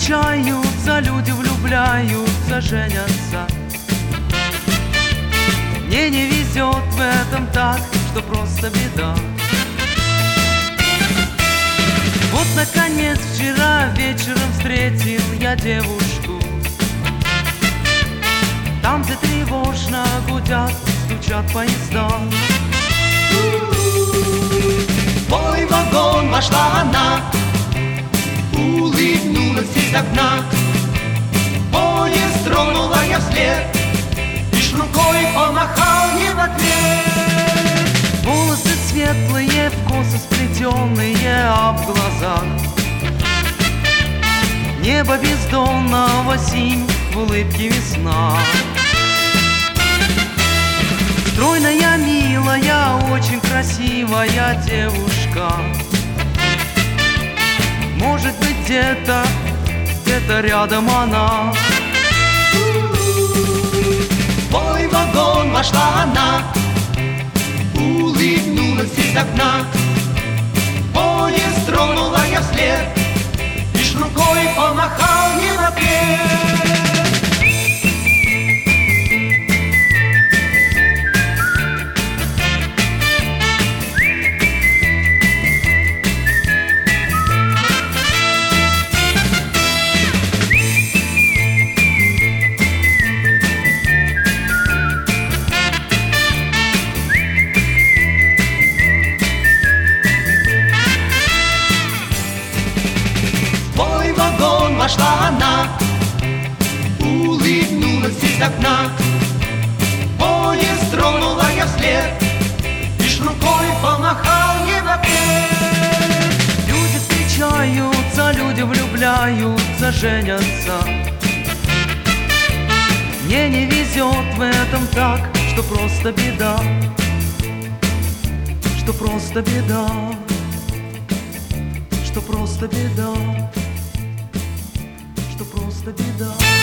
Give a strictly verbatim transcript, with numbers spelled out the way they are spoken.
встречаются, люди влюбляются, женятся. Мне не везет в этом так, что просто беда. Вот, наконец, вчера вечером встретил я девушку. Там, где тревожно гудят, стучат поезда. В мой вагон вошла она, улыбнулась из окна. Поезд тронула я вслед, лишь рукой помахал не в ответ. Волосы светлые, в косы сплетенные, а в глазах небо бездонного синь, в улыбке весна. Стройная, милая, очень красивая девушка. Может быть, где-то, где-то рядом она. В мой вагон вошла она, улыбнулась из окна. Поезд тронула я вслед, лишь рукой помахал не в ответ. Вошла она, улыбнулась из окна. Поезд тронула я вслед, лишь рукой помахал не в ответ. Люди встречаются, люди влюбляются, женятся. Мне не везет в этом так, что просто беда, что просто беда, что просто беда, что просто беда.